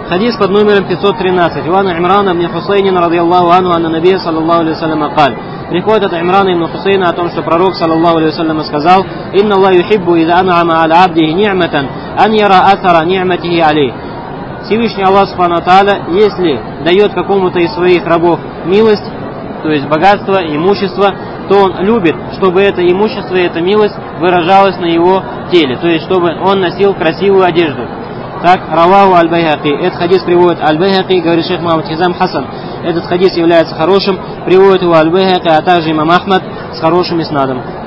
Хадис под номером 513. Ван Имрана ибн Хусейн радийаллаху анху анна набия саллаллаху алейхи вассалям قال. Приходит от Имрана ибн Хусейна о том, что пророк саллаллаху алейхи вассалям сказал: «Инна Аллах юхиббу иза ан'ама аля абдихи ни'матан ан яра атара ни'матихи алейх». Всевышний Аллах субхану ва тааля, если дает какому-то из своих рабов милость, то есть богатство, имущество, то он любит, чтобы это имущество и эта милость выражалась на его теле, то есть чтобы он носил красивую одежду. Так, раваху аль-Байхаки. Этот хадис приводит аль-Байхаки, говорит шейх Мухаммад Хизам Хасан. Этот хадис является хорошим, приводит его аль-Байхаки, а также имам Ахмад с хорошим иснадом.